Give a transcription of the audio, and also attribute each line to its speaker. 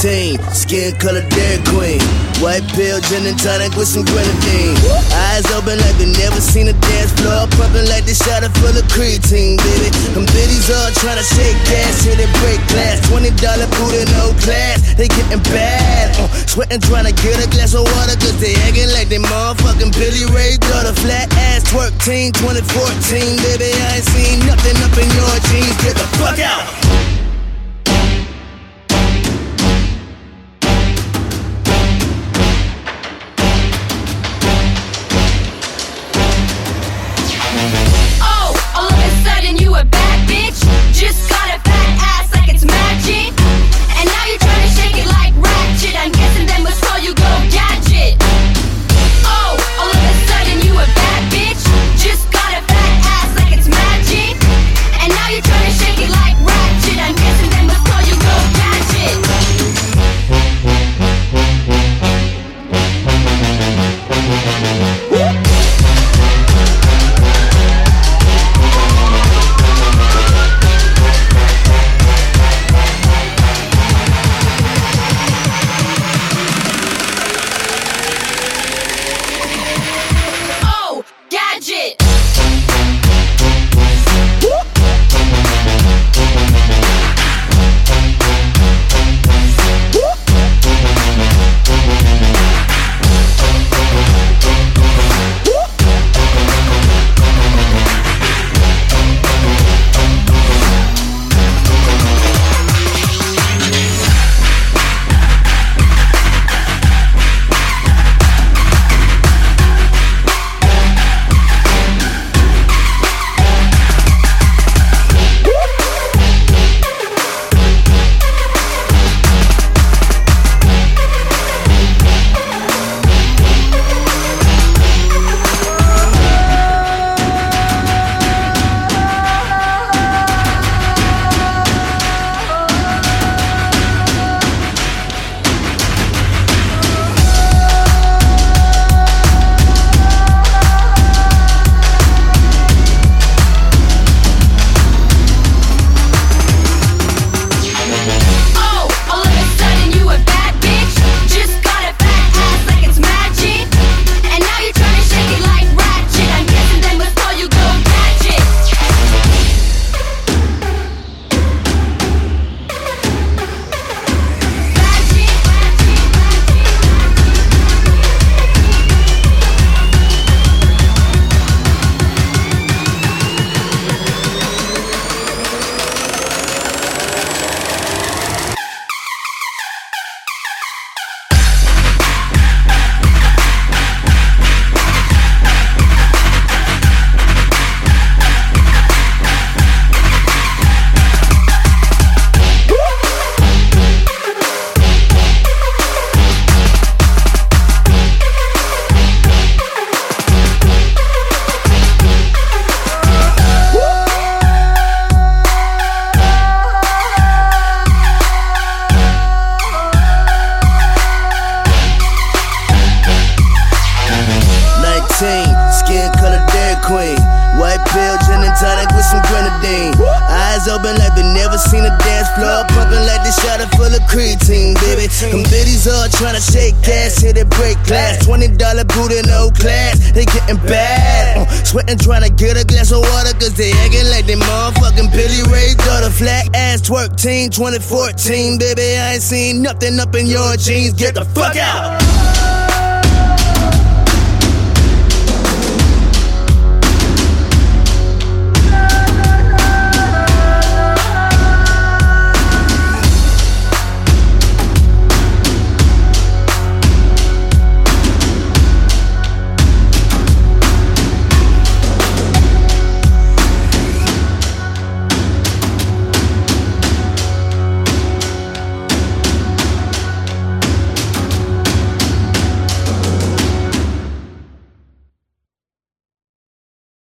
Speaker 1: 19, skin color Dairy Queen. White pill, gin and tonic with some grenadine. Eyes open like they never seen a dance floor. Pumping like they shot it full of creatine, baby. Them biddies all tryna shake gas till they break glass. $20 booty, no class, they getting bad. Sweating tryna get a glass of water, cause they acting like they motherfucking Billy Ray daughter. Flat ass twerk team 2014, baby. I ain't seen nothing up in your jeans. Get the fuck out!
Speaker 2: Just got a fat ass like it's magic. And now you're trying to shake it like ratchet. I'm guessing that must call you go gadget. Oh, all of a sudden you a bad bitch. Just got a fat ass like it's magic. And now you're trying to shake it like ratchet. I'm guessing that must call you go gadget.
Speaker 1: Skin color Dairy Queen. White pill, gin and tonic with some grenadine. Eyes open like they never seen a dance floor. Pumping like they shot it full of creatine, baby. Them biddies all tryna shake gas till they break glass. $20 booty, no class, they getting bad. Sweating tryna get a glass of water, cause they acting like they motherfucking Billy Ray daughter. Flat ass twerk team 2014, baby. I ain't seen nothing up in your jeans. Get the fuck out!